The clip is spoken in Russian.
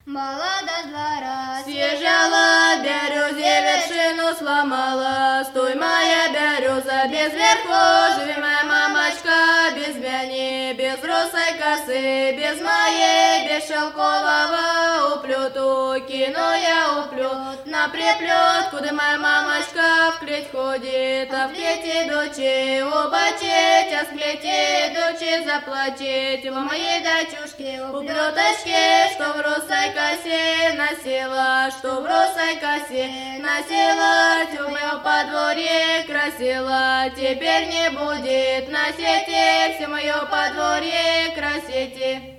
молода с двора Съезжала березе, вершину сломала. Стой, моя береза, без верху, живи, моя мамочка, без мяни, без русой косы, без моей, без шелкового уплету. Кину я уплет на приплет, куда моя мамочка в клеть ходит, а в клете дочи убачить, а в клете дочи заплатить. В моей дочушке уплеточке, что в русой косе носила, что в русой косе носила, в моем подворье красила. Теперь не будет на свете все мое подворье красите.